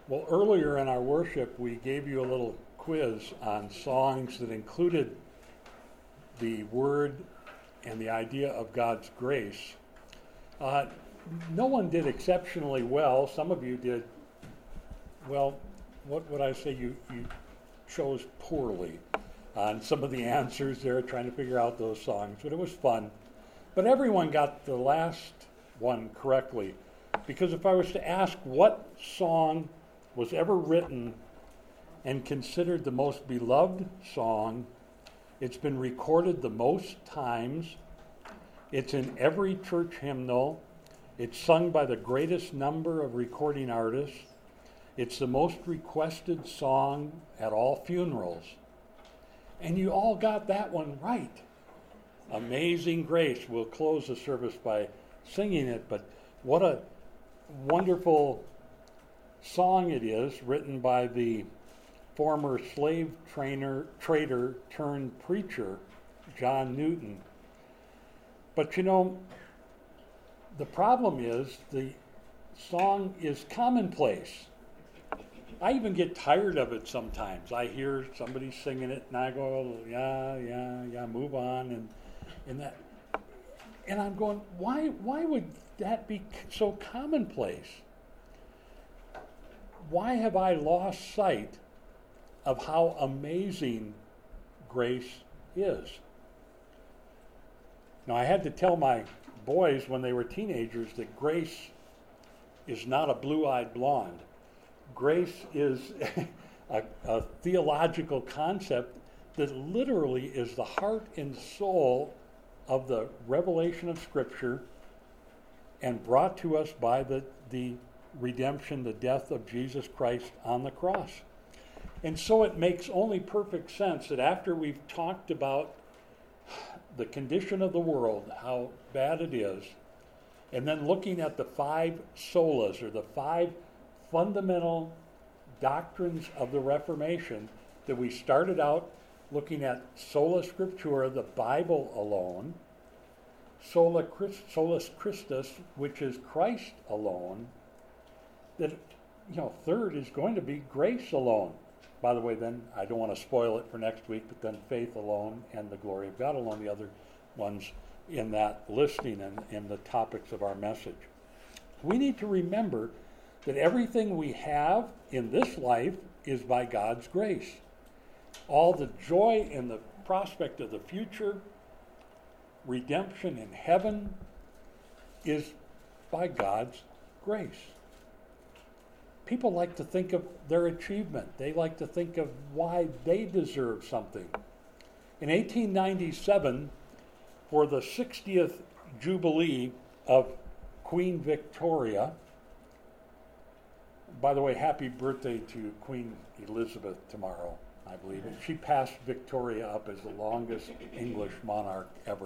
Well, earlier in our worship, we gave you a little quiz on songs that included the word and the idea of God's grace. Uh, no one did exceptionally well. Some of you did, well, what would I say? You chose poorly on some of the answers there, trying to figure out those songs, but it was fun. But everyone got the last one correctly, because if I was to ask what song was ever written and considered the most beloved song, it's been recorded the most times, it's in every church hymnal, it's sung by the greatest number of recording artists, it's the most requested song at all funerals. And you all got that one right. Amazing Grace. We'll close the service by singing it, but what a wonderful song it is, written by the former slave trader turned preacher, John Newton. But you know, the problem is the song is commonplace. I even get tired of it sometimes. I hear somebody singing it and I go, oh, yeah, move on, and that. And I'm going, why would that be so commonplace? Why have I lost sight of how amazing grace is? Now, I had to tell my boys when they were teenagers that grace is not a blue-eyed blonde. Grace is a theological concept that literally is the heart and soul of the revelation of Scripture and brought to us by the redemption, the death of Jesus Christ on the cross. And so it makes only perfect sense that after we've talked about the condition of the world, how bad it is, and then looking at the five solas, or the five fundamental doctrines of the Reformation, that we started out looking at sola scriptura, the Bible alone, solus Christus, which is Christ alone, that, third is going to be grace alone. By the way, then, I don't want to spoil it for next week, but then faith alone and the glory of God alone, the other ones in that listing and in the topics of our message. We need to remember that everything we have in this life is by God's grace. All the joy and the prospect of the future, redemption in heaven, is by God's grace. People like to think of their achievement. They like to think of why they deserve something. In 1897, for the 60th Jubilee of Queen Victoria, by the way, happy birthday to Queen Elizabeth tomorrow, I believe. And she passed Victoria up as the longest English monarch ever.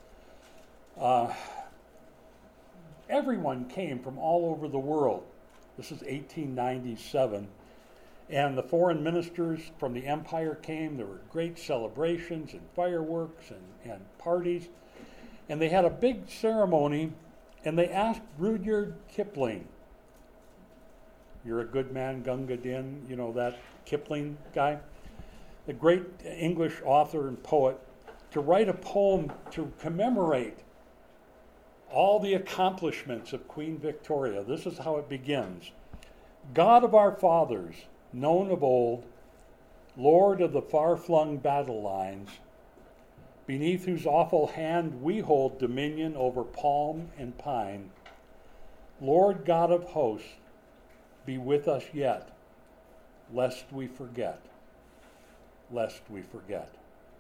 Everyone came from all over the world. This is 1897. And the foreign ministers from the empire came. There were great celebrations and fireworks and parties. And they had a big ceremony, and they asked Rudyard Kipling. You're a good man, Gunga Din, that Kipling guy, the great English author and poet, to write a poem to commemorate all the accomplishments of Queen Victoria. This is how it begins. God of our fathers, known of old, Lord of the far-flung battle lines, beneath whose awful hand we hold dominion over palm and pine, Lord God of hosts, be with us yet, lest we forget, lest we forget.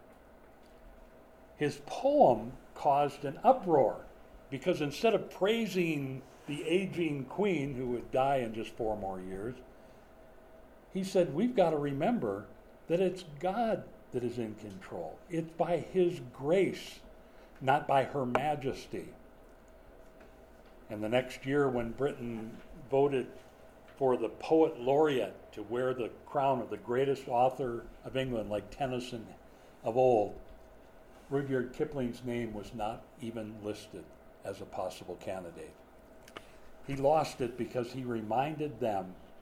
His poem caused an uproar, because instead of praising the aging queen who would die in just 4 more years, he said, we've got to remember that it's God that is in control. It's by his grace, not by her majesty. And the next year, when Britain voted for the poet laureate to wear the crown of the greatest author of England, like Tennyson of old, Rudyard Kipling's name was not even listed as a possible candidate. He lost it because he reminded them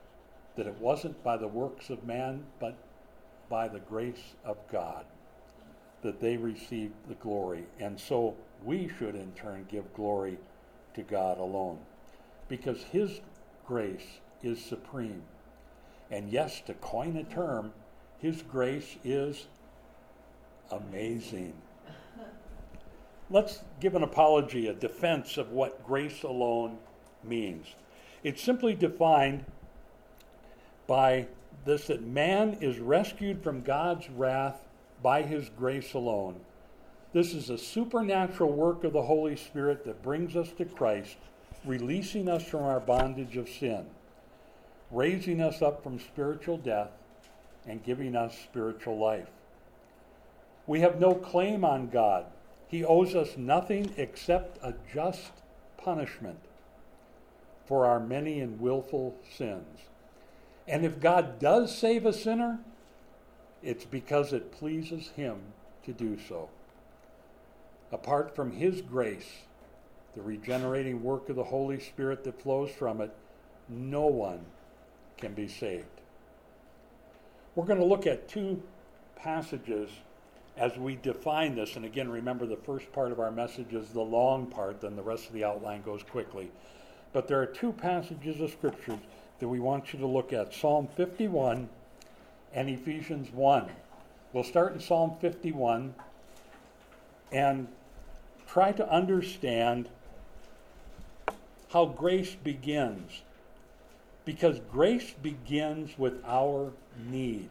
that it wasn't by the works of man, but by the grace of God that they received the glory. And so we should in turn give glory to God alone, because his grace is supreme. And yes, to coin a term, his grace is amazing. Let's give an apology, a defense of what grace alone means. It's simply defined by this, that man is rescued from God's wrath by his grace alone. This is a supernatural work of the Holy Spirit that brings us to Christ, releasing us from our bondage of sin, raising us up from spiritual death, and giving us spiritual life. We have no claim on God. He owes us nothing except a just punishment for our many and willful sins. And if God does save a sinner, it's because it pleases him to do so. Apart from his grace, the regenerating work of the Holy Spirit that flows from it, no one can be saved. We're going to look at two passages as we define this. And again, remember, the first part of our message is the long part, then the rest of the outline goes quickly. But there are two passages of Scripture that we want you to look at, Psalm 51 and Ephesians 1. We'll start in Psalm 51 and try to understand how grace begins. Because grace begins with our need.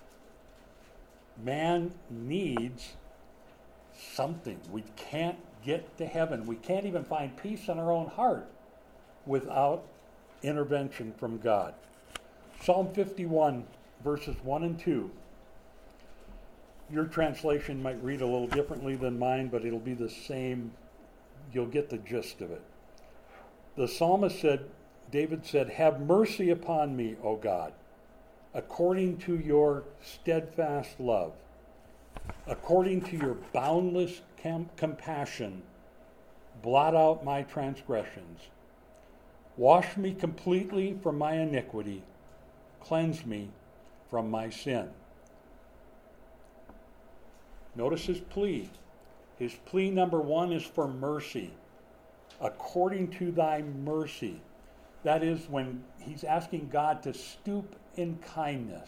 Man needs something. We can't get to heaven. We can't even find peace in our own heart without intervention from God. Psalm 51, verses 1 and 2. Your translation might read a little differently than mine, but it'll be the same. You'll get the gist of it. The psalmist said, David said, "Have mercy upon me, O God, according to your steadfast love, according to your boundless compassion, blot out my transgressions. Wash me completely from my iniquity, cleanse me from my sin." Notice his plea. His plea number one is for mercy. According to thy mercy. That is when he's asking God to stoop in kindness.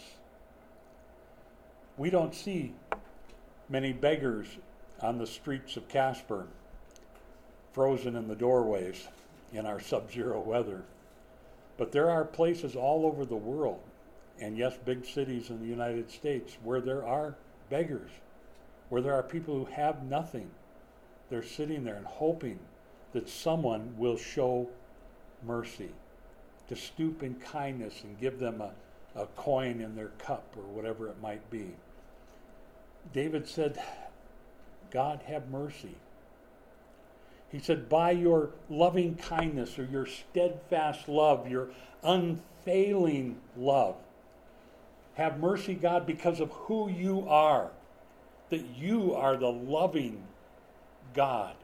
We don't see many beggars on the streets of Casper, frozen in the doorways in our sub-zero weather. But there are places all over the world, and yes, big cities in the United States, where there are beggars, where there are people who have nothing. They're sitting there and hoping that someone will show mercy, to stoop in kindness and give them a coin in their cup or whatever it might be. David said, God, have mercy. He said, by your loving kindness or your steadfast love, your unfailing love, have mercy, God, because of who you are, that you are the loving God.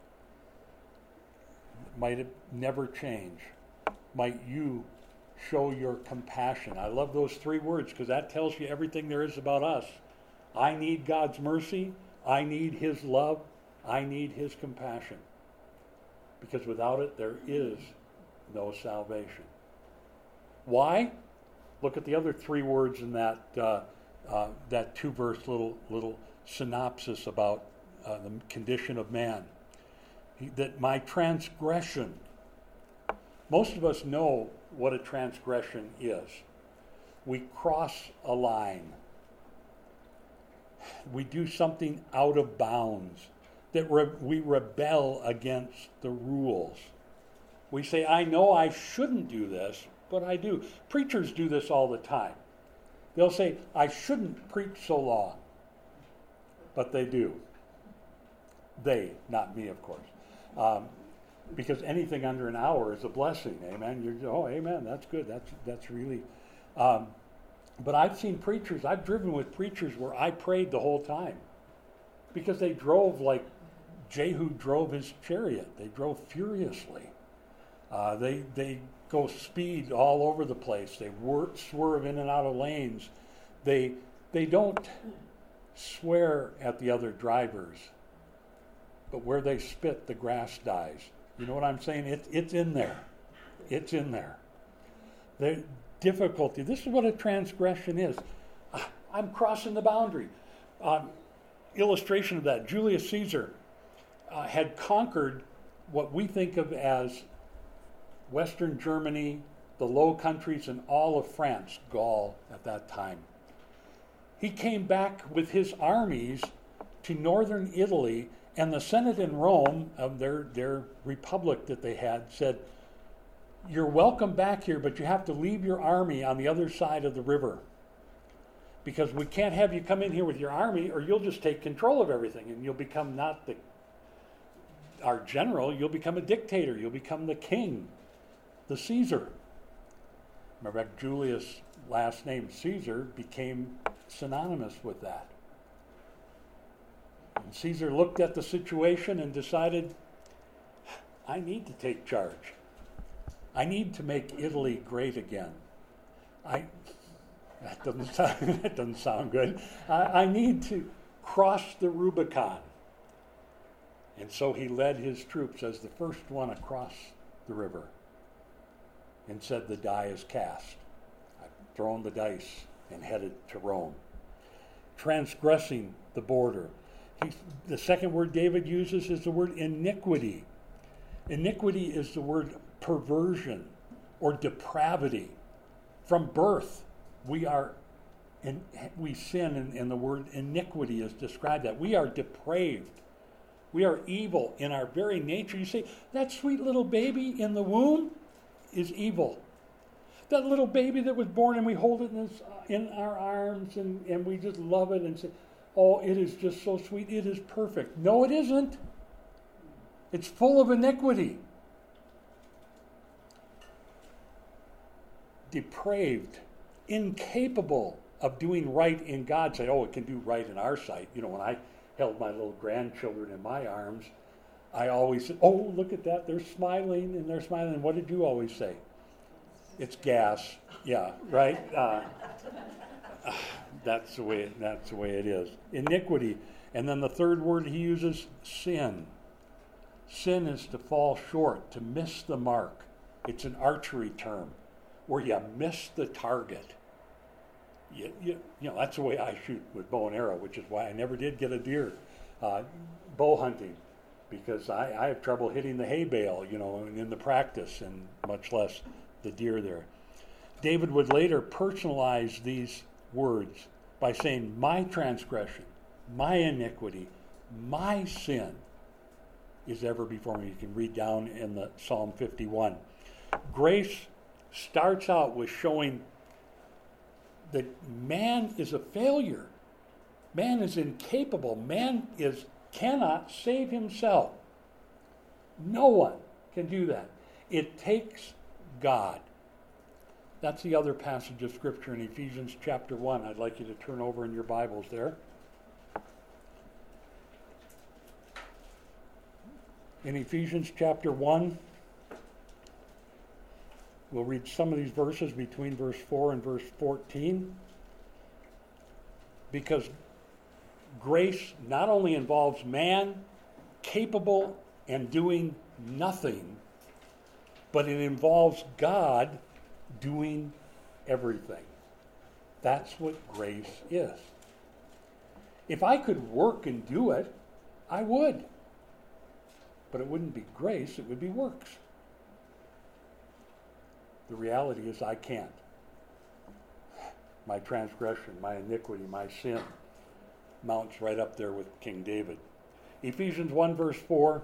Might it never change. Might you show your compassion. I love those three words because that tells you everything there is about us. I need God's mercy. I need his love. I need his compassion. Because without it, there is no salvation. Why? Look at the other three words in that two-verse little synopsis about the condition of man. That my transgression. Most of us know what a transgression is. We cross a line. We do something out of bounds. That we rebel against the rules. We say, I know I shouldn't do this, but I do. Preachers do this all the time. They'll say, I shouldn't preach so long. But they do. They, not me, of course. Because anything under an hour is a blessing. Amen. Amen. That's good. That's really. But I've seen preachers. I've driven with preachers where I prayed the whole time, because they drove like Jehu drove his chariot. They drove furiously. They go speed all over the place. They swerve in and out of lanes. They don't swear at the other drivers, but where they spit, the grass dies. You know what I'm saying? It's in there. It's in there. The difficulty. This is what a transgression is. I'm crossing the boundary. Illustration of that: Julius Caesar had conquered what we think of as Western Germany, the Low Countries, and all of France, Gaul at that time. He came back with his armies to northern Italy, and the Senate in Rome, of their republic that they had, said, "You're welcome back here, but you have to leave your army on the other side of the river, because we can't have you come in here with your army, or you'll just take control of everything, and you'll become not our general, you'll become a dictator, you'll become the king, the Caesar." Remember, Julius' last name, Caesar, became synonymous with that. And Caesar looked at the situation and decided, I need to take charge. I need to make Italy great again. That doesn't sound good. I need to cross the Rubicon. And so he led his troops as the first one across the river and said, the die is cast. I've thrown the dice and headed to Rome. Transgressing the border. The second word David uses is the word iniquity. Iniquity is the word perversion or depravity. From birth, we sin, and the word iniquity is described that. We are depraved. We are evil in our very nature. You say, that sweet little baby in the womb is evil. That little baby that was born and we hold it in our arms and we just love it and say, oh, it is just so sweet. It is perfect. No, it isn't. It's full of iniquity. Depraved, incapable of doing right in God's sight. Oh, it can do right in our sight. You know, when I held my little grandchildren in my arms, I always said, oh, look at that. They're smiling and they're smiling. And what did you always say? It's gas. Yeah, right? That's the way it is. Iniquity. And then the third word he uses, sin. Sin is to fall short, to miss the mark. It's an archery term, where you miss the target. You know, that's the way I shoot with bow and arrow, which is why I never did get a deer bow hunting, because I have trouble hitting the hay bale, you know, in the practice, and much less the deer there. David would later personalize these words by saying, my transgression, my iniquity, my sin is ever before me. You can read down in the Psalm 51. Grace starts out with showing that man is a failure. Man is incapable. Man cannot save himself. No one can do that. It takes God. That's the other passage of Scripture in Ephesians chapter 1. I'd like you to turn over in your Bibles there. In Ephesians chapter 1, we'll read some of these verses between verse 4 and verse 14, because grace not only involves man capable and doing nothing, but it involves God doing everything. That's what grace is. If I could work and do it, I would. But it wouldn't be grace, it would be works. The reality is I can't. My transgression, my iniquity, my sin mounts right up there with King David. Ephesians 1 verse 4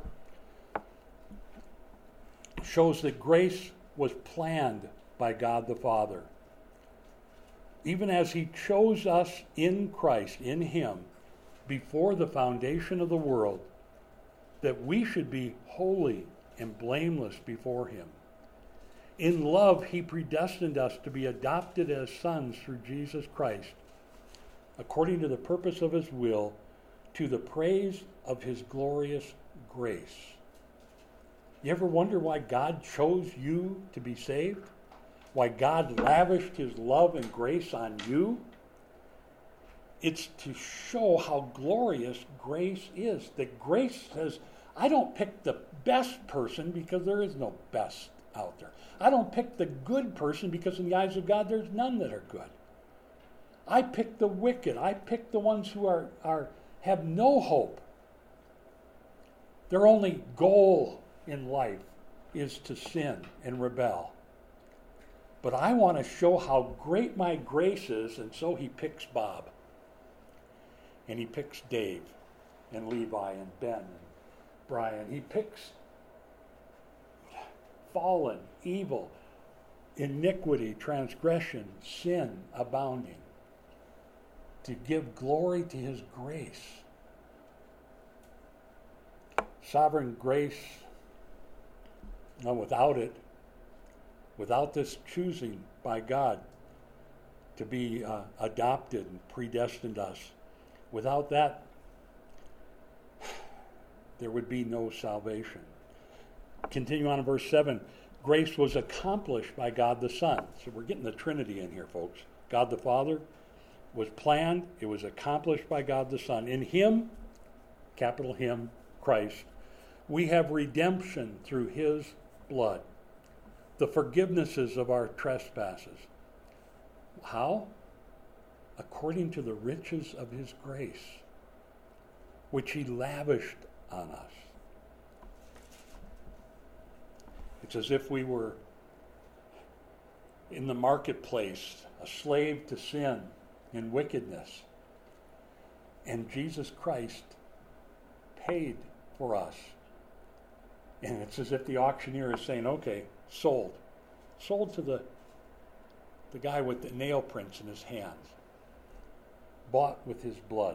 shows that grace was planned by God the Father. Even as he chose us in Christ, in him, before the foundation of the world, that we should be holy and blameless before him. In love, he predestined us to be adopted as sons through Jesus Christ, according to the purpose of his will, to the praise of his glorious grace. You ever wonder why God chose you to be saved? Why God lavished his love and grace on you? It's to show how glorious grace is. That grace says, I don't pick the best person because there is no best out there. I don't pick the good person because in the eyes of God there's none that are good. I pick the wicked. I pick the ones who have no hope. Their only goal in life is to sin and rebel. But I want to show how great my grace is, and so he picks Bob. And he picks Dave and Levi and Ben and Brian. He picks fallen, evil, iniquity, transgression, sin abounding, to give glory to his grace. Sovereign grace, no, without it, without this choosing by God to be adopted and predestined us, without that, there would be no salvation. Continue on in verse 7. Grace was accomplished by God the Son. So we're getting the Trinity in here, folks. God the Father was planned. It was accomplished by God the Son. In him, capital Him, Christ, we have redemption through his blood, the forgivenesses of our trespasses. How? According to the riches of his grace, which he lavished on us. It's as if we were in the marketplace, a slave to sin and wickedness. And Jesus Christ paid for us. And it's as if the auctioneer is saying, okay, sold. Sold to the guy with the nail prints in his hands. Bought with his blood.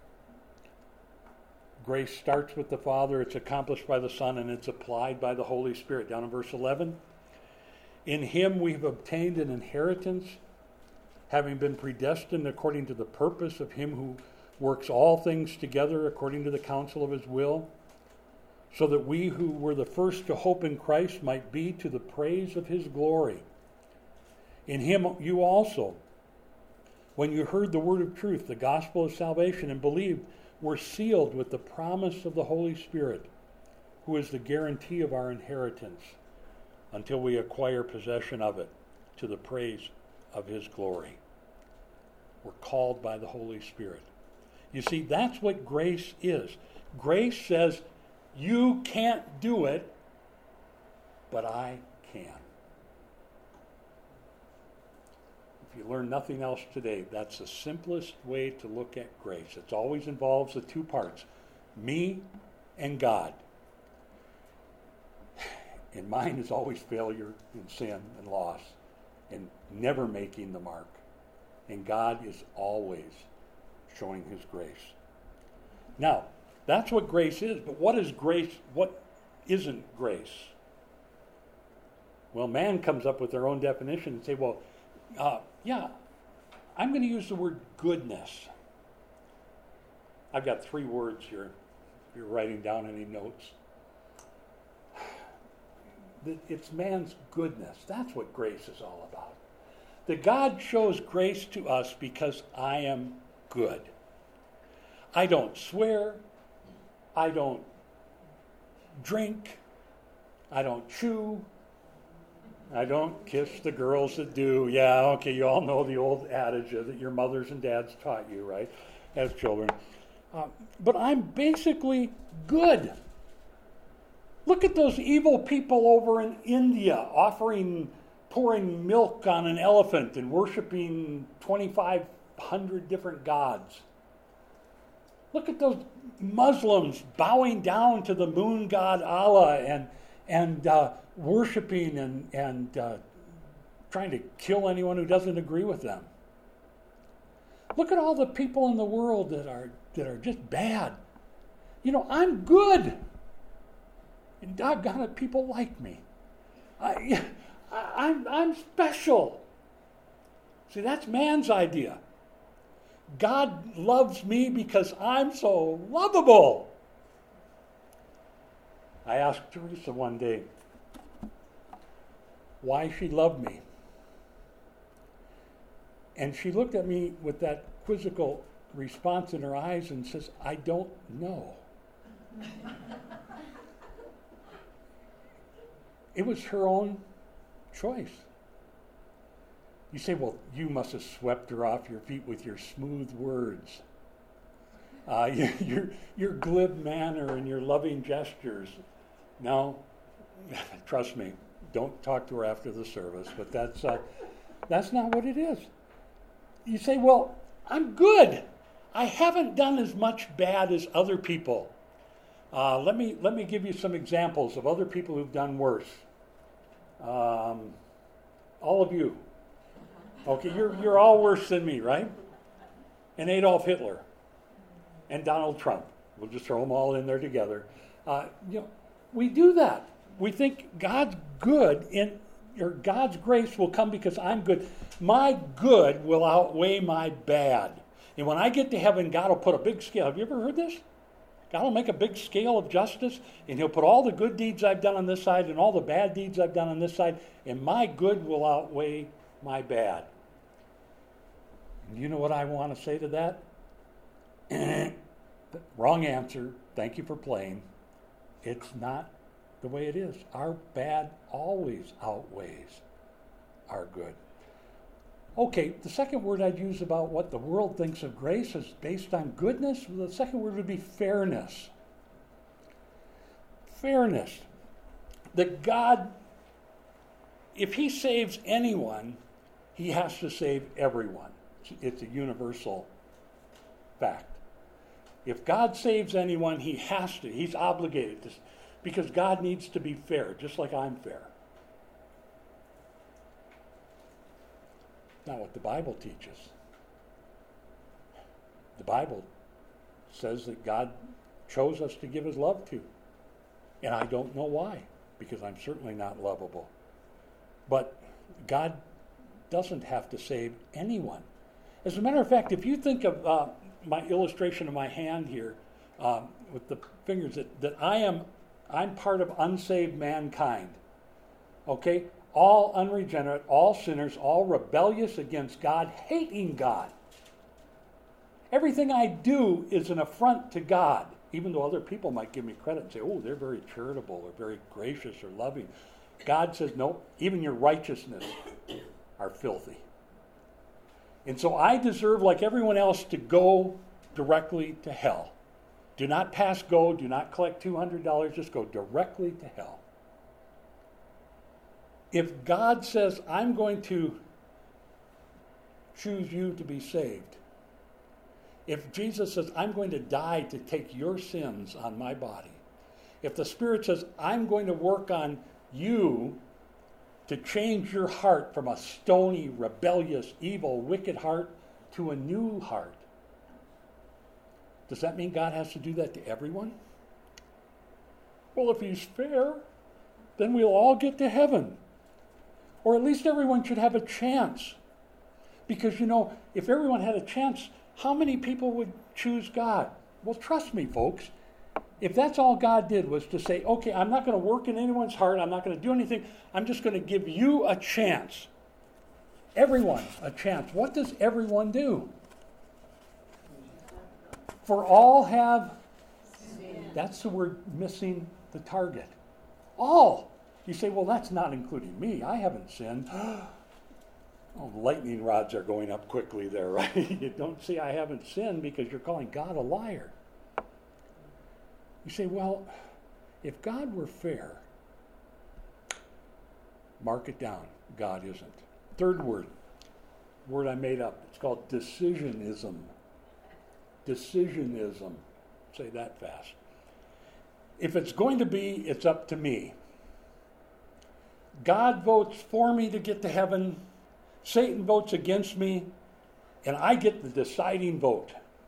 Grace starts with the Father, it's accomplished by the Son, and it's applied by the Holy Spirit. Down in verse 11. In him we have obtained an inheritance, having been predestined according to the purpose of him who works all things together according to the counsel of his will, so that we who were the first to hope in Christ might be to the praise of his glory. In him you also, when you heard the word of truth, the gospel of salvation, and believed, were sealed with the promise of the Holy Spirit, who is the guarantee of our inheritance until we acquire possession of it to the praise of his glory. We're called by the Holy Spirit. You see, that's what grace is. Grace says, you can't do it, but I can. If you learn nothing else today, that's the simplest way to look at grace. It always involves the two parts, me and God. And mine is always failure and sin and loss and never making the mark. And God is always showing his grace. Now, that's what grace is. But what is grace? What isn't grace? Well, man comes up with their own definition and say, well, I'm going to use the word goodness. I've got 3 words here. If you're writing down any notes. It's man's goodness. That's what grace is all about. That God shows grace to us because I am good. I don't swear. I don't drink. I don't chew. I don't kiss the girls that do. Yeah, okay, you all know the old adage that your mothers and dads taught you, right, as children. But I'm basically good. Look at those evil people over in India pouring milk on an elephant and worshiping 2,500 different gods. Look at those Muslims bowing down to the moon god Allah and worshiping and trying to kill anyone who doesn't agree with them. Look at all the people in the world that are just bad. You know, I'm good. And doggone it, people like me. I'm special. See, that's man's idea. God loves me because I'm so lovable. I asked Teresa one day why she loved me. And she looked at me with that quizzical response in her eyes and says, I don't know. It was her own choice. You say, well, you must have swept her off your feet with your smooth words, your glib manner and your loving gestures. No, trust me, don't talk to her after the service, but that's not what it is. You say, well, I'm good. I haven't done as much bad as other people. Let me give you some examples of other people who've done worse. All of you. Okay, you're all worse than me, right? And Adolf Hitler and Donald Trump. We'll just throw them all in there together. We do that. We think God's good or God's grace will come because I'm good. My good will outweigh my bad. And when I get to heaven, God will put a big scale. Have you ever heard this? God will make a big scale of justice, and he'll put all the good deeds I've done on this side and all the bad deeds I've done on this side, and my good will outweigh my bad. And you know what I want to say to that? Wrong answer. Thank you for playing. It's not the way it is. Our bad always outweighs our good. Okay, the second word I'd use about what the world thinks of grace is based on goodness. The second word would be fairness. Fairness. That God, if he saves anyone, he has to save everyone. It's a universal fact. If God saves anyone, he has to. He's obligated to, because God needs to be fair, just like I'm fair. Not what the Bible teaches. The Bible says that God chose us to give his love to. And I don't know why, because I'm certainly not lovable. But God doesn't have to save anyone. As a matter of fact, if you think of my illustration of my hand here with the fingers, that I'm part of unsaved mankind. Okay? All unregenerate, all sinners, all rebellious against God, hating God. Everything I do is an affront to God, even though other people might give me credit and say, oh, they're very charitable or very gracious or loving. God says, no, even your righteousness are filthy. And so I deserve, like everyone else, to go directly to hell. Do not pass go, do not collect $200, just go directly to hell. If God says, I'm going to choose you to be saved, if Jesus says, I'm going to die to take your sins on my body, if the Spirit says, I'm going to work on you to change your heart from a stony, rebellious, evil, wicked heart to a new heart, does that mean God has to do that to everyone? Well, if he's fair, then we'll all get to heaven. Or at least everyone should have a chance. Because, if everyone had a chance, how many people would choose God? Well, trust me, folks. If that's all God did was to say, okay, I'm not going to work in anyone's heart, I'm not going to do anything, I'm just going to give you a chance. Everyone a chance. What does everyone do? For all have, that's the word missing the target. All. You say, well, that's not including me. I haven't sinned. Oh, lightning rods are going up quickly there, right? You don't say I haven't sinned because you're calling God a liar. You say, well, if God were fair, mark it down. God isn't. Third word I made up. It's called decisionism. Decisionism. Say that fast. If it's going to be, it's up to me. God votes for me to get to heaven. Satan votes against me. And I get the deciding vote.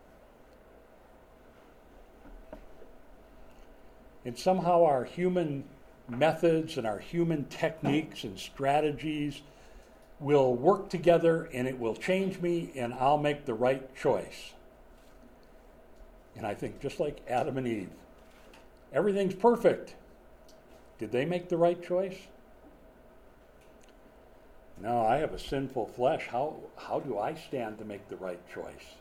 And somehow our human methods and our human techniques and strategies will work together and it will change me and I'll make the right choice. And I think just like Adam and Eve, everything's perfect. Did they make the right choice? No, I have a sinful flesh. How do I stand to make the right choice?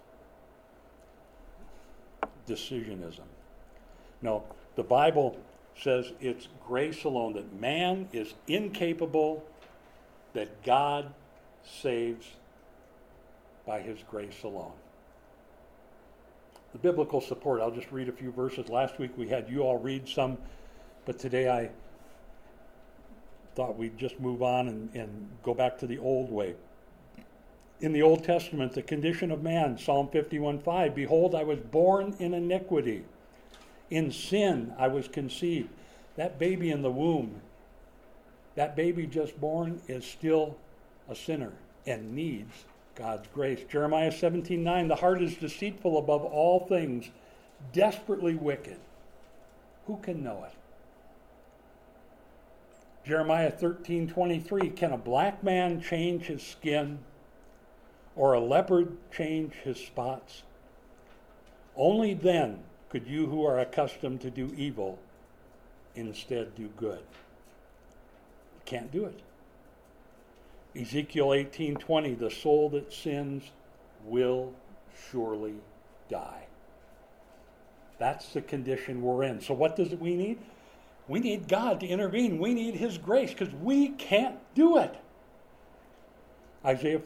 Decisionism. No, the Bible says it's grace alone, that man is incapable, that God saves by his grace alone. The biblical support, I'll just read a few verses. Last week we had you all read some, but today I thought we'd just move on and go back to the old way. In the Old Testament, the condition of man, Psalm 51:5, behold, I was born in iniquity. In sin I was conceived. That baby in the womb, that baby just born, is still a sinner and needs God's grace. Jeremiah 17:9, the heart is deceitful above all things, desperately wicked. Who can know it? Jeremiah 13:23, can a black man change his skin, or a leopard change his spots? Only then could you who are accustomed to do evil instead do good. You can't do it. Ezekiel 18:20, the soul that sins will surely die. That's the condition we're in. So what does we need? We need God to intervene. We need his grace because we can't do it. Isaiah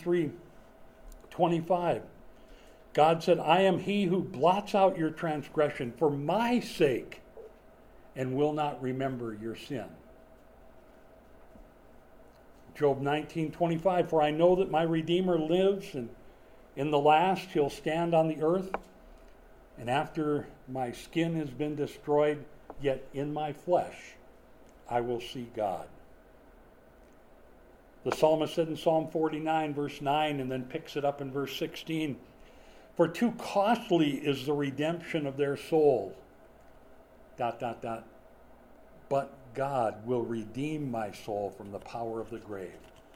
43:25. God said, I am he who blots out your transgression for my sake and will not remember your sin. Job 19:25, for I know that my Redeemer lives, and in the last he'll stand on the earth, and after my skin has been destroyed, yet in my flesh I will see God. The psalmist said in Psalm 49, verse 9, and then picks it up in verse 16, for too costly is the redemption of their souls. ... But God will redeem my soul from the power of the grave.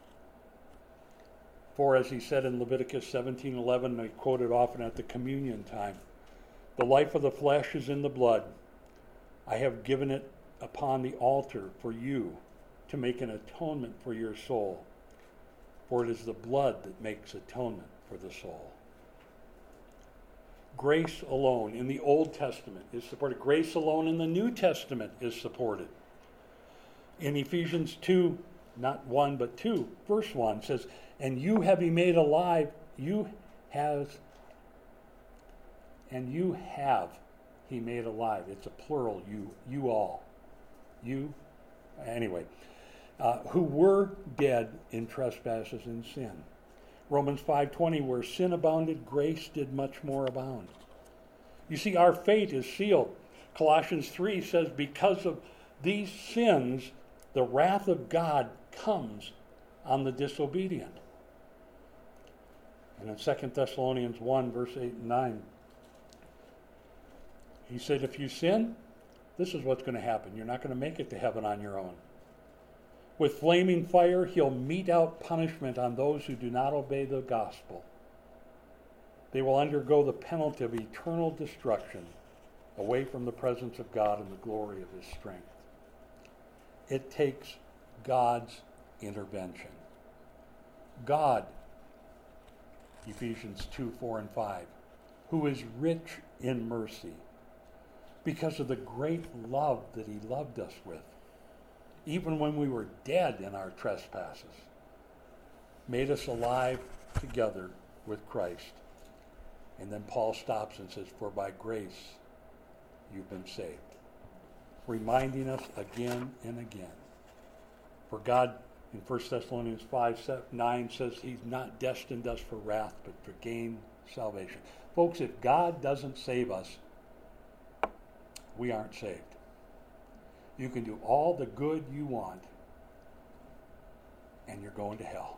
For as he said in Leviticus 17:11, I quote it often at the communion time, the life of the flesh is in the blood. I have given it upon the altar for you to make an atonement for your soul. For it is the blood that makes atonement for the soul. Grace alone in the Old Testament is supported. Grace alone in the New Testament is supported. In Ephesians 2, not 1 but 2, verse 1 says, and you have he made alive, you have he made alive. It's a plural, you all. You, anyway, who were dead in trespasses and sin. Romans 5:20, where sin abounded, grace did much more abound. You see, our fate is sealed. Colossians 3 says, because of these sins, the wrath of God comes on the disobedient. And in 2 Thessalonians 1, verse 8 and 9, he said, if you sin, this is what's going to happen. You're not going to make it to heaven on your own. With flaming fire, he'll mete out punishment on those who do not obey the gospel. They will undergo the penalty of eternal destruction away from the presence of God and the glory of his strength. It takes God's intervention. God, Ephesians 2, 4, and 5, who is rich in mercy because of the great love that he loved us with, even when we were dead in our trespasses, made us alive together with Christ. And then Paul stops and says, for by grace you've been saved. Reminding us again and again. For God, in 1 Thessalonians 5:9 says he's not destined us for wrath, but to gain salvation. Folks, if God doesn't save us, we aren't saved. You can do all the good you want, and you're going to hell.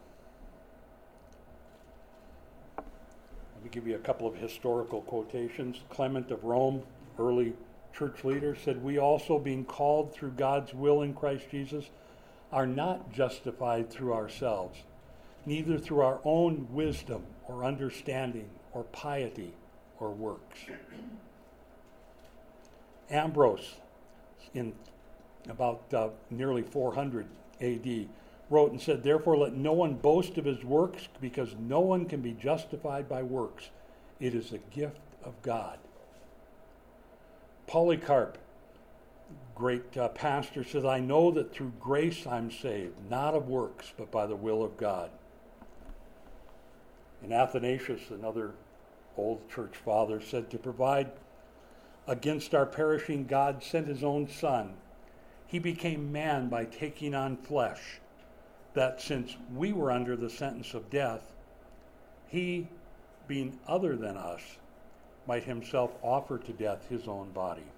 Let me give you a couple of historical quotations. Clement of Rome, early church leader, said, we also, being called through God's will in Christ Jesus, are not justified through ourselves, neither through our own wisdom or understanding or piety or works. Ambrose, in about nearly 400 AD, wrote and said, "Therefore let no one boast of his works, because no one can be justified by works. It is a gift of God." Polycarp, great pastor, says, "I know that through grace I'm saved, not of works, but by the will of God." And Athanasius, another old church father, said, "To provide against our perishing, God sent his own Son. He became man by taking on flesh, that since we were under the sentence of death, he, being other than us, might himself offer to death his own body."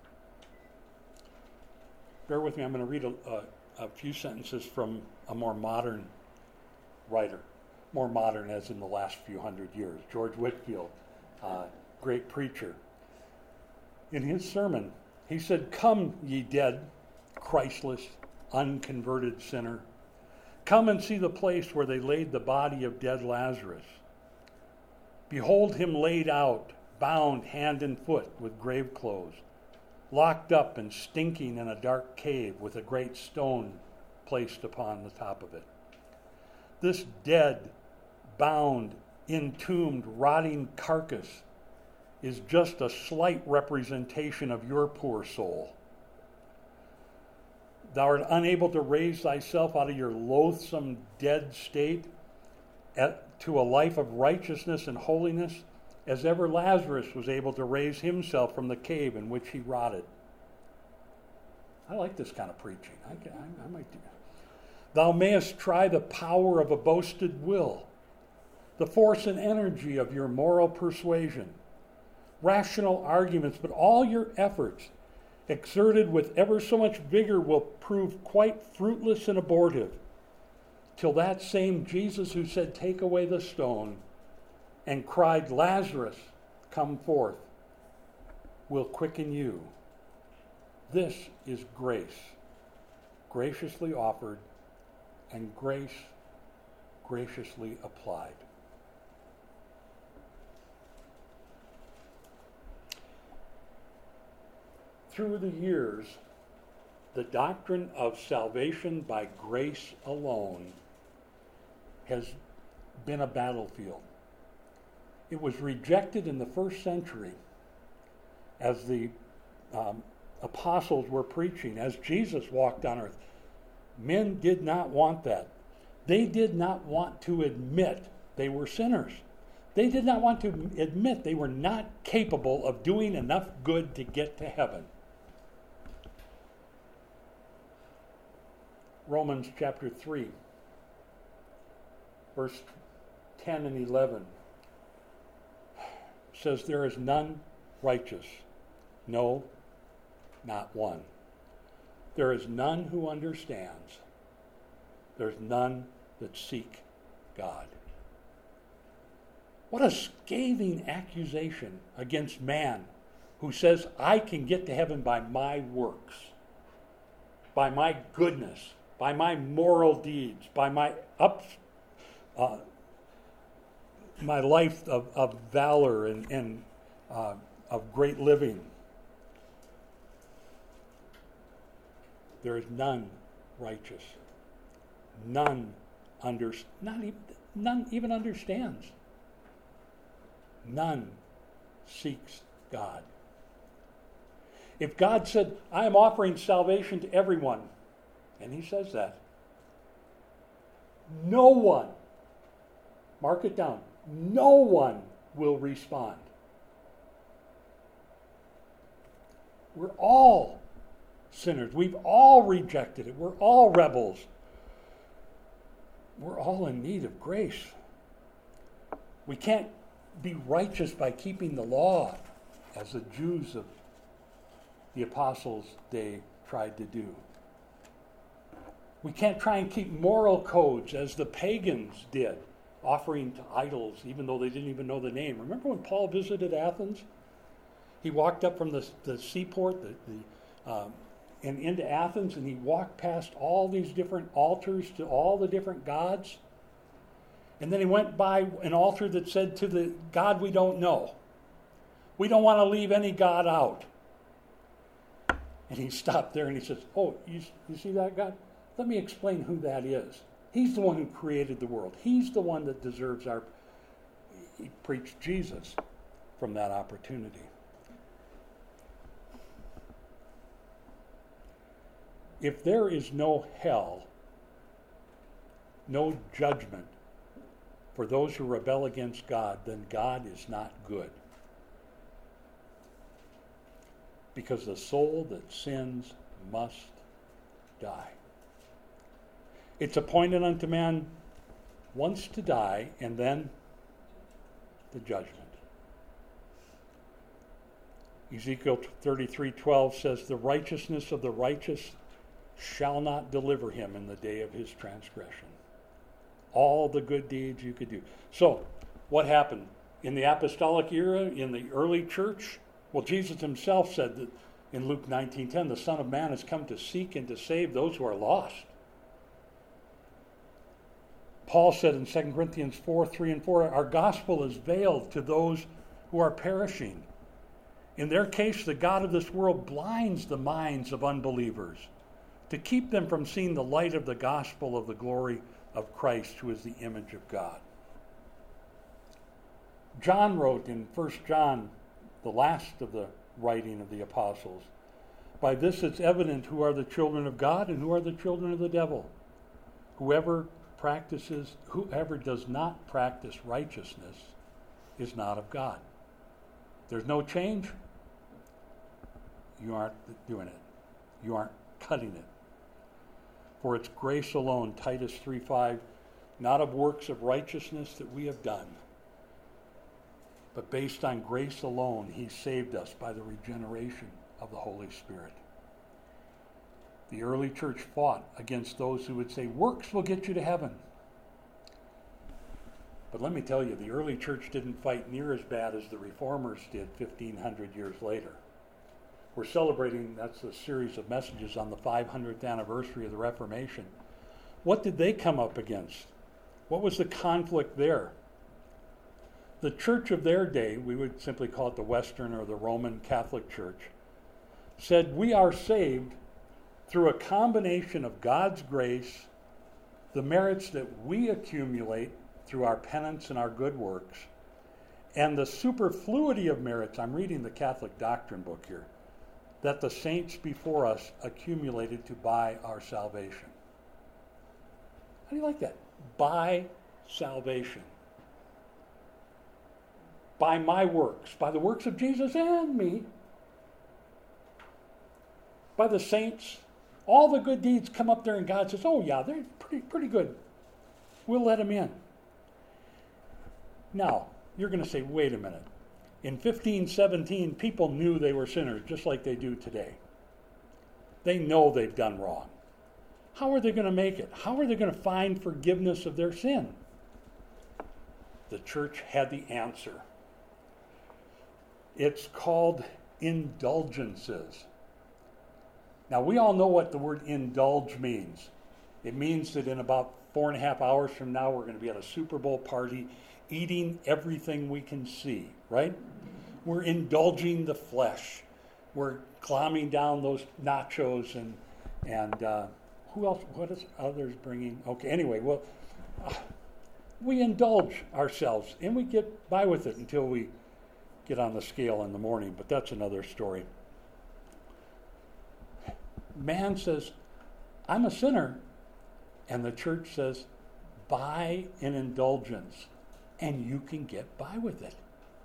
Bear with me, I'm going to read a few sentences from a more modern writer. More modern as in the last few hundred years. George Whitefield, great preacher. In his sermon, he said, "Come, ye dead, Christless, unconverted sinner. Come and see the place where they laid the body of dead Lazarus. Behold him laid out, bound hand and foot with grave clothes, locked up and stinking in a dark cave with a great stone placed upon the top of it. This dead, bound, entombed, rotting carcass is just a slight representation of your poor soul. Thou art unable to raise thyself out of your loathsome dead state to a life of righteousness and holiness, as ever Lazarus was able to raise himself from the cave in which he rotted." I like this kind of preaching. I might do that. "Thou mayest try the power of a boasted will, the force and energy of your moral persuasion, rational arguments, but all your efforts, exerted with ever so much vigor, will prove quite fruitless and abortive, till that same Jesus who said, 'Take away the stone,' and cried, 'Lazarus, come forth,' will quicken you. This is grace, graciously offered, and grace graciously applied." Through the years, the doctrine of salvation by grace alone has been a battlefield. It was rejected in the first century as the apostles were preaching, as Jesus walked on earth. Men did not want that. They did not want to admit they were sinners. They did not want to admit they were not capable of doing enough good to get to heaven. Romans chapter 3, verse 10 and 11 says, "There is none righteous, no, not one. There is none who understands. There's none that seek God." What a scathing accusation against man who says, "I can get to heaven by my works, by my goodness, by my moral deeds, by my my life of valor and of great living." There is none righteous. None even understands. None seeks God. If God said, "I am offering salvation to everyone," and he says that, no one, mark it down, no one will respond. We're all sinners. We've all rejected it. We're all rebels. We're all in need of grace. We can't be righteous by keeping the law, as the Jews of the apostles' day tried to do. We can't try and keep moral codes as the pagans did, offering to idols even though they didn't even know the name. Remember when Paul visited Athens? He walked up from the seaport and into Athens, and he walked past all these different altars to all the different gods. And then he went by an altar that said, "To the God we don't know. We don't want to leave any God out." And he stopped there and he says, oh, you see that, God? Let me explain who that is. He's the one who created the world. He's the one that deserves our... He preached Jesus from that opportunity. If there is no hell, no judgment for those who rebel against God, then God is not good. Because the soul that sins must die. It's appointed unto man once to die, and then the judgment. Ezekiel 33:12 says, the righteousness of the righteous shall not deliver him in the day of his transgression. All the good deeds you could do. So, what happened? In the apostolic era, in the early church, well, Jesus himself said that in Luke 19:10, the Son of Man has come to seek and to save those who are lost. Paul said in 2 Corinthians 4:3-4, our gospel is veiled to those who are perishing. In their case, the God of this world blinds the minds of unbelievers to keep them from seeing the light of the gospel of the glory of Christ, who is the image of God. John wrote in 1 John, the last of the writing of the apostles, by this it's evident who are the children of God and who are the children of the devil. Whoever does not practice righteousness is not of God. There's no change. You aren't doing it. You aren't cutting it. For it's grace alone, Titus 3:5, not of works of righteousness that we have done, but based on grace alone, he saved us by the regeneration of the Holy Spirit. The early church fought against those who would say, works will get you to heaven. But let me tell you, the early church didn't fight near as bad as the reformers did 1,500 years later. We're celebrating, that's a series of messages on the 500th anniversary of the Reformation. What did they come up against? What was the conflict there? The church of their day, we would simply call it the Western or the Roman Catholic Church, said we are saved through a combination of God's grace, the merits that we accumulate through our penance and our good works, and the superfluity of merits, I'm reading the Catholic Doctrine book here, that the saints before us accumulated to buy our salvation. How do you like that? Buy salvation. By my works, by the works of Jesus and me, by the saints, all the good deeds come up there and God says, oh yeah, they're pretty good. We'll let them in. Now, you're going to say, wait a minute. In 1517, people knew they were sinners just like they do today. They know they've done wrong. How are they going to make it? How are they going to find forgiveness of their sin? The church had the answer. It's called indulgences. Now, we all know what the word indulge means. It means that in about 4.5 hours from now, we're going to be at a Super Bowl party eating everything we can see, right? We're indulging the flesh. We're glomming down those nachos and who else? What is others bringing? Okay, anyway, well, we indulge ourselves and we get by with it until we get on the scale in the morning, but that's another story. Man says, I'm a sinner, and the church says, buy an indulgence, and you can get by with it.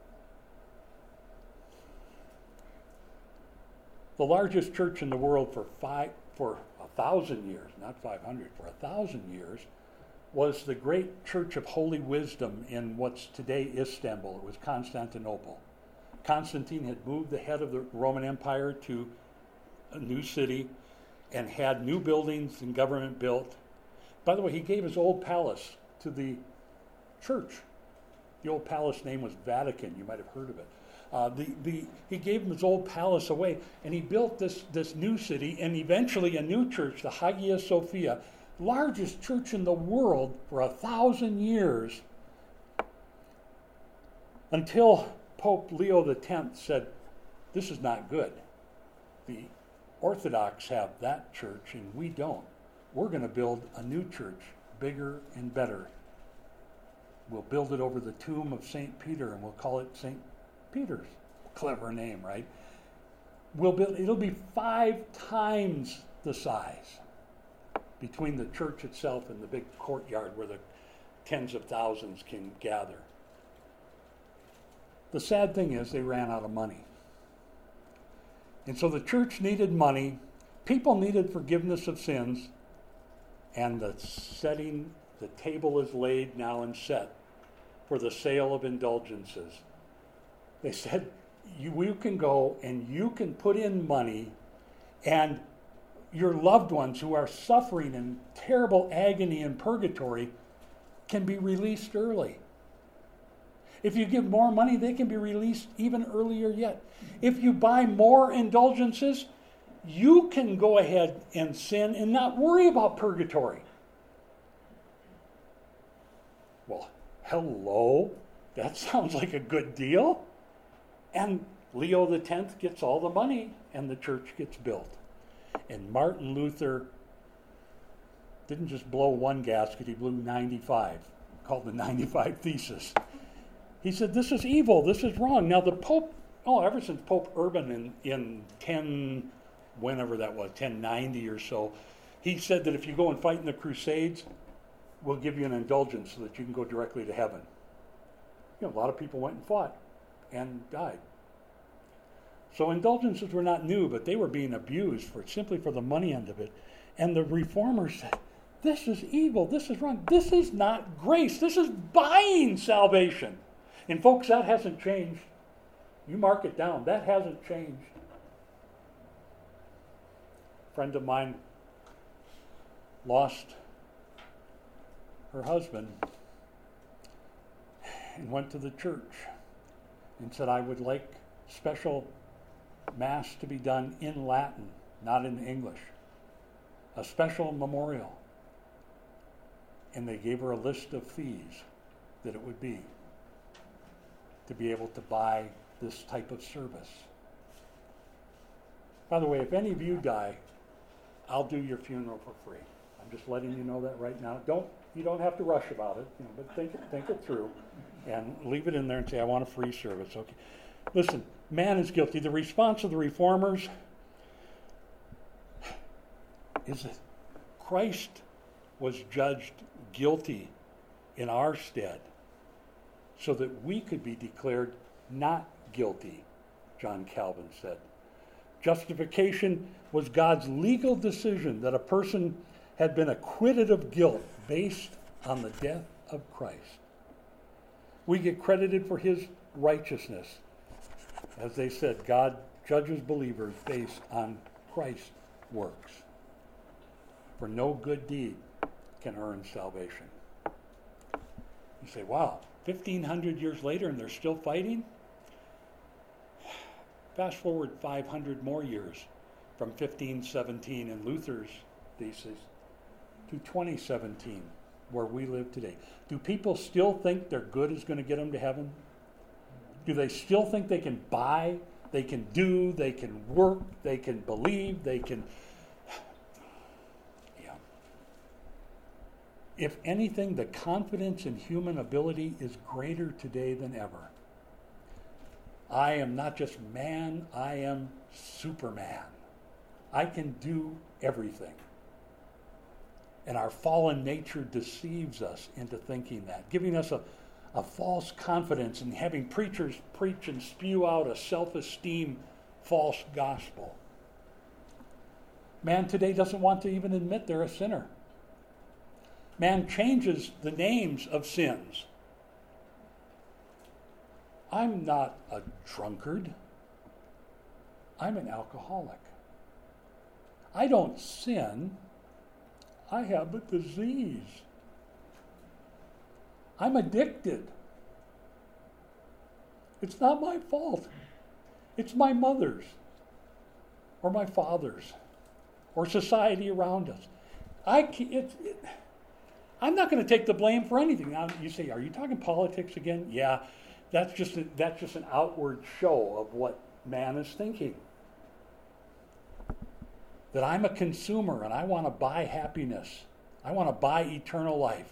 The largest church in the world for 1,000 years, not 500, for 1,000 years, was the great Church of Holy Wisdom in what's today Istanbul. It was Constantinople. Constantine had moved the head of the Roman Empire to a new city and had new buildings and government built. By the way, he gave his old palace to the church. The old palace name was Vatican. You might have heard of it. He gave him his old palace away, and he built this new city and eventually a new church, the Hagia Sophia, largest church in the world for 1,000 years, until Pope Leo X said, this is not good. The Orthodox have that church and we don't. We're going to build a new church, bigger and better. We'll build it over the tomb of St. Peter and we'll call it St. Peter's. Clever name, right? It'll be 5 times the size between the church itself and the big courtyard where the tens of thousands can gather. The sad thing is they ran out of money. And so the church needed money, people needed forgiveness of sins, and the table is laid now and set for the sale of indulgences. They said, you can go and you can put in money, and your loved ones who are suffering in terrible agony in purgatory can be released early. If you give more money, they can be released even earlier yet. If you buy more indulgences, you can go ahead and sin and not worry about purgatory. Well, hello? That sounds like a good deal. And Leo X gets all the money and the church gets built. And Martin Luther didn't just blow one gasket, he blew 95, called the 95 Thesis. He said, this is evil, this is wrong. Now the Pope, ever since Pope Urban in 1090 or so, he said that if you go and fight in the Crusades, we'll give you an indulgence so that you can go directly to heaven. A lot of people went and fought and died. So indulgences were not new, but they were being abused simply for the money end of it. And the reformers said, this is evil, this is wrong, this is not grace, this is buying salvation. And folks, that hasn't changed. You mark it down, that hasn't changed. A friend of mine lost her husband and went to the church and said, I would like special Mass to be done in Latin, not in English. A special memorial. And they gave her a list of fees that it would be to be able to buy this type of service. By the way, if any of you die, I'll do your funeral for free. I'm just letting you know that right now. You don't have to rush about it, but think it through and leave it in there and say, I want a free service. Okay. Listen, man is guilty. The response of the reformers is that Christ was judged guilty in our stead so that we could be declared not guilty, John Calvin said. Justification was God's legal decision that a person had been acquitted of guilt based on the death of Christ. We get credited for his righteousness. As they said, God judges believers based on Christ's works. For no good deed can earn salvation. You say, wow, 1,500 years later and they're still fighting? Fast forward 500 more years from 1517 in Luther's thesis to 2017, where we live today. Do people still think their good is going to get them to heaven? Do they still think they can buy, they can do, they can work, they can believe, they can... Yeah. If anything, the confidence in human ability is greater today than ever. I am not just man, I am Superman. I can do everything. And our fallen nature deceives us into thinking that, giving us a false confidence and having preachers preach and spew out a self-esteem false gospel. Man today doesn't want to even admit they're a sinner. Man changes the names of sins. I'm not a drunkard. I'm an alcoholic. I don't sin. I have a disease. I'm addicted. It's not my fault. It's my mother's or my father's or society around us. I'm not going to take the blame for anything. Now you say, are you talking politics again? Yeah, that's just an outward show of what man is thinking. that I'm a consumer and I want to buy happiness. I want to buy eternal life.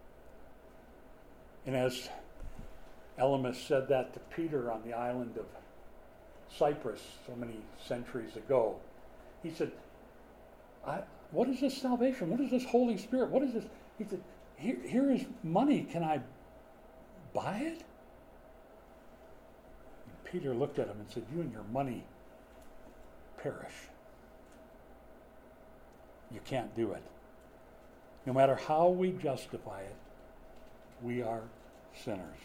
And as Elymas said that to Peter on the island of Cyprus so many centuries ago, he said, what is this salvation? What is this Holy Spirit? What is this? He said, here is money. Can I buy it? And Peter looked at him and said, you and your money perish. You can't do it. No matter how we justify it, we are sinners.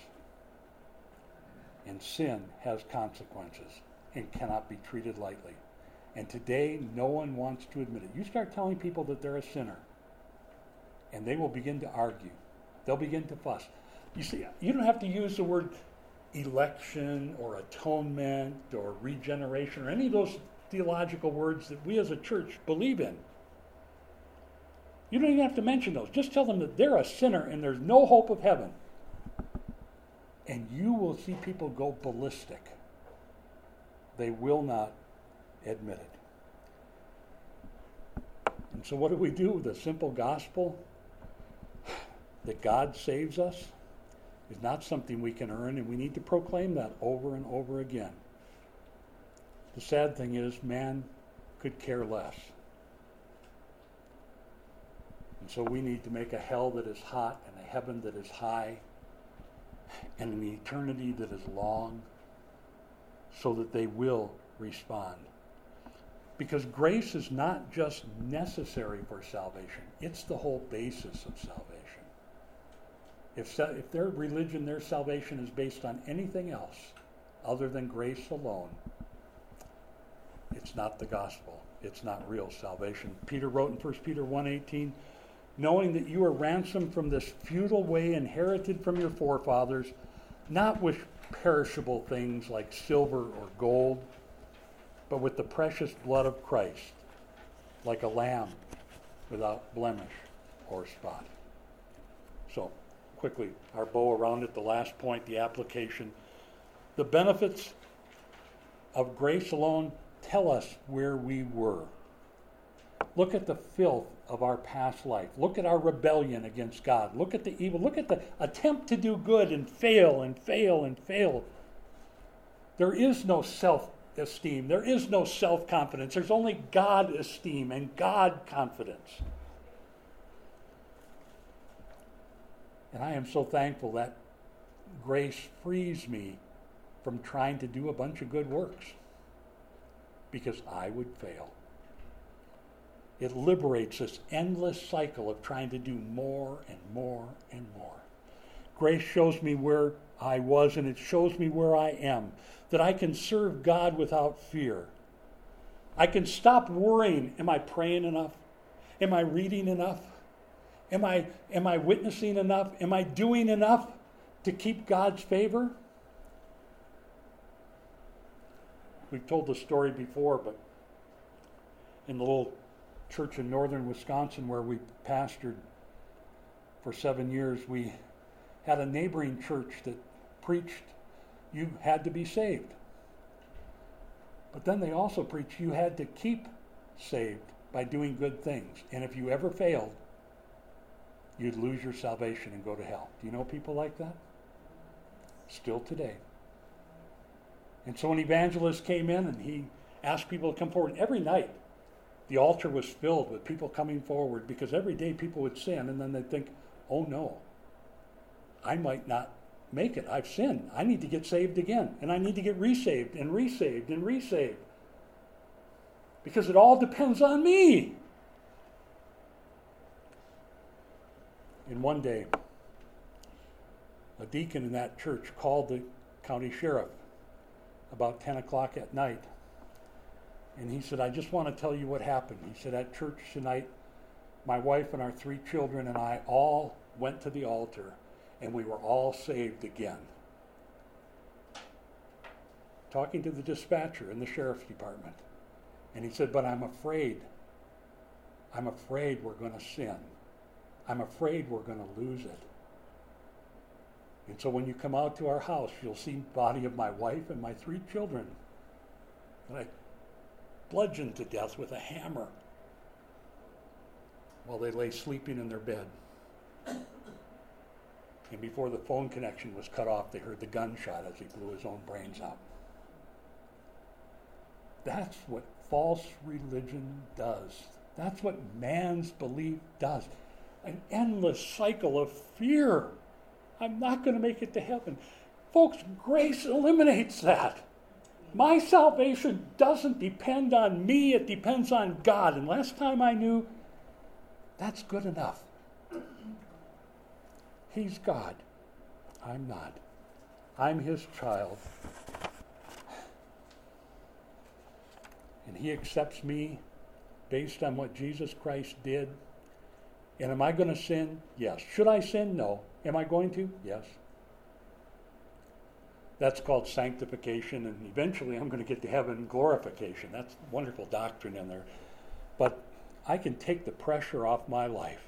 And sin has consequences and cannot be treated lightly. And today, no one wants to admit it. You start telling people that they're a sinner, and they will begin to argue. They'll begin to fuss. You see, you don't have to use the word election or atonement or regeneration or any of those theological words that we as a church believe in. You don't even have to mention those. Just tell them that they're a sinner and there's no hope of heaven. And you will see people go ballistic. They will not admit it. And so what do we do? The simple gospel that God saves us is not something we can earn, and we need to proclaim that over and over again. The sad thing is, man could care less. And so we need to make a hell that is hot and a heaven that is high and an eternity that is long so that they will respond. Because grace is not just necessary for salvation, it's the whole basis of salvation. If their religion, their salvation is based on anything else other than grace alone, it's not the gospel. It's not real salvation. Peter wrote in 1 Peter 1:18, knowing that you are ransomed from this futile way inherited from your forefathers, not with perishable things like silver or gold, but with the precious blood of Christ, like a lamb without blemish or spot. So, quickly, our bow around it, the last point, the application. The benefits of grace alone tell us where we were. Look at the filth of our past life. Look at our rebellion against God. Look at the evil. Look at the attempt to do good and fail and fail and fail. There is no self-esteem. There is no self-confidence. There's only God-esteem and God-confidence. And I am so thankful that grace frees me from trying to do a bunch of good works, because I would fail. It liberates this endless cycle of trying to do more and more and more. Grace shows me where I was, and it shows me where I am, that I can serve God without fear. I can stop worrying, am I praying enough? Am I reading enough? Am I witnessing enough? Am I doing enough to keep God's favor? We've told the story before, but in the little church in northern Wisconsin where we pastored for 7 years, we had a neighboring church that preached you had to be saved. But then they also preached you had to keep saved by doing good things. And if you ever failed, you'd lose your salvation and go to hell. Do you know people like that? Still today. And so an evangelist came in and he asked people to come forward. And every night, the altar was filled with people coming forward, because every day people would sin and then they'd think, oh no, I might not make it. I've sinned. I need to get saved again. And I need to get resaved and resaved and resaved. Because it all depends on me. And one day, a deacon in that church called the county sheriff about 10 o'clock at night. And he said, I just want to tell you what happened. He said, at church tonight, my wife and our 3 children and I all went to the altar, and we were all saved again. Talking to the dispatcher in the sheriff's department. And he said, but I'm afraid we're going to sin. I'm afraid we're going to lose it. And so when you come out to our house, you'll see the body of my wife and my 3 children that I bludgeoned to death with a hammer while they lay sleeping in their bed. And before the phone connection was cut off, they heard the gunshot as he blew his own brains out. That's what false religion does. That's what man's belief does. An endless cycle of fear. I'm not going to make it to heaven. Folks, grace eliminates that. My salvation doesn't depend on me, it depends on God. And last time I knew, that's good enough. He's God. I'm not. I'm his child. And he accepts me based on what Jesus Christ did. And am I going to sin? Yes. Should I sin? No. Am I going to? Yes. That's called sanctification, and eventually I'm going to get to heaven, glorification. That's wonderful doctrine in there. But I can take the pressure off my life.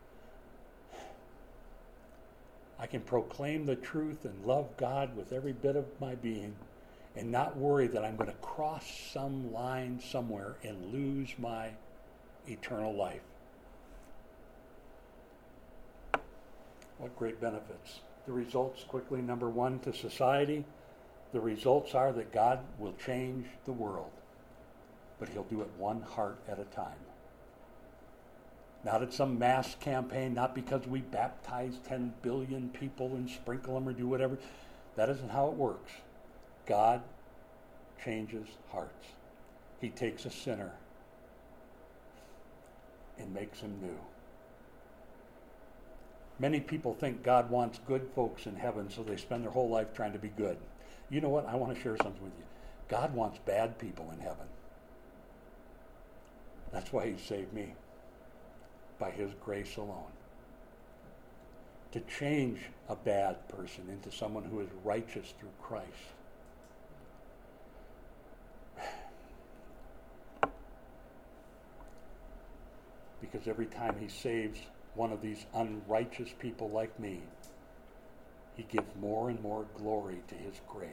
I can proclaim the truth and love God with every bit of my being and not worry that I'm going to cross some line somewhere and lose my eternal life. What great benefits. The results quickly. Number one, to society, the results are that God will change the world, but he'll do it one heart at a time. Not at some mass campaign, not because we baptize 10 billion people and sprinkle them or do whatever. That isn't how it works. God changes hearts. He takes a sinner and makes him new. Many people think God wants good folks in heaven, so they spend their whole life trying to be good. You know what? I want to share something with you. God wants bad people in heaven. That's why he saved me, by his grace alone. To change a bad person into someone who is righteous through Christ. Because every time he saves one of these unrighteous people like me, he gives more and more glory to his grace.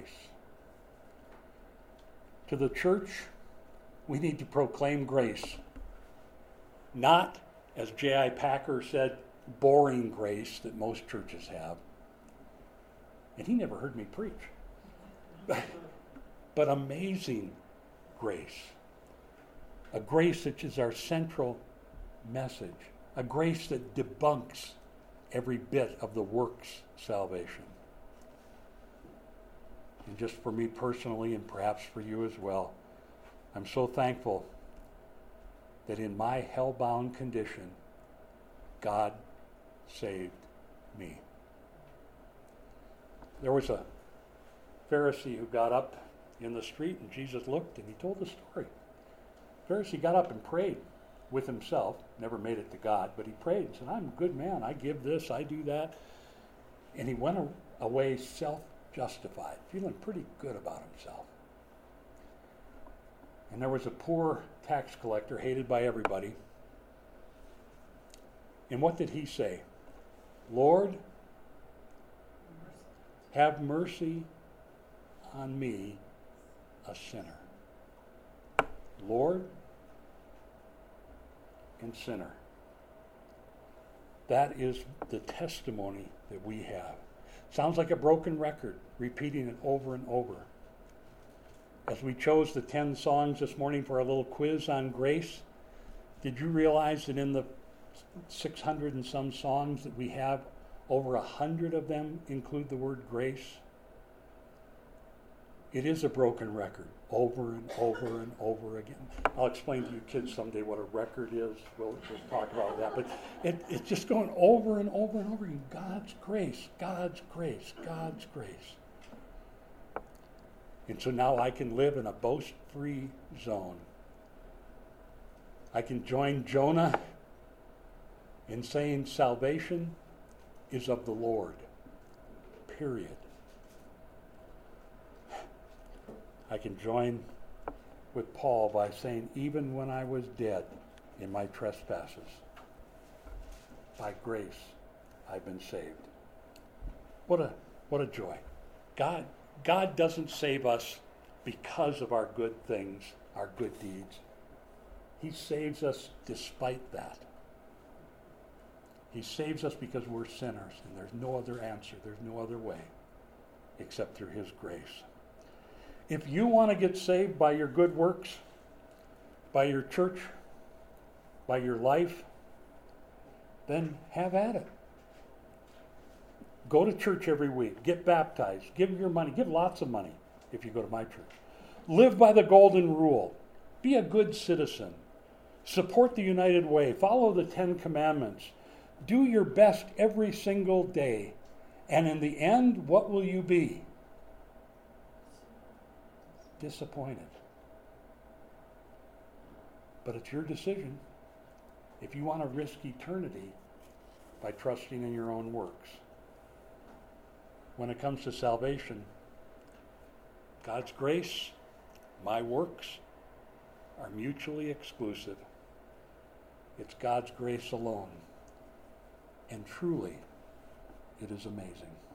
To the church, we need to proclaim grace. Not, as J.I. Packer said, boring grace that most churches have. And he never heard me preach. But amazing grace. A grace which is our central message. A grace that debunks every bit of the works salvation. And just for me personally, and perhaps for you as well, I'm so thankful that in my hell-bound condition, God saved me. There was a Pharisee who got up in the street, and Jesus looked and he told the story. The Pharisee got up and prayed with himself, never made it to God, but he prayed and said, I'm a good man, I give this, I do that. And he went away self-justified, feeling pretty good about himself. And there was a poor tax collector, hated by everybody. And what did he say? Lord, have mercy on me, a sinner. Lord and sinner. That is the testimony that we have. Sounds like a broken record, repeating it over and over. As we chose the 10 songs this morning for our little quiz on grace, did you realize that in the 600 and some songs that we have, over 100 of them include the word grace? It is a broken record, over and over and over again. I'll explain to you kids someday what a record is. We'll talk about that. But it's just going over and over and over again. God's grace, God's grace, God's grace. And so now I can live in a boast-free zone. I can join Jonah in saying salvation is of the Lord. Period. I can join with Paul by saying, even when I was dead in my trespasses, by grace I've been saved. What a joy. God doesn't save us because of our good things, our good deeds. He saves us despite that. He saves us because we're sinners, and there's no other answer. There's no other way except through his grace. If you want to get saved by your good works, by your church, by your life, then have at it. Go to church every week. Get baptized. Give your money. Give lots of money if you go to my church. Live by the golden rule. Be a good citizen. Support the United Way. Follow the 10 Commandments. Do your best every single day. And in the end, what will you be? Disappointed. But it's your decision if you want to risk eternity by trusting in your own works. When it comes to salvation, God's grace, my works, are mutually exclusive. It's God's grace alone. And truly, it is amazing.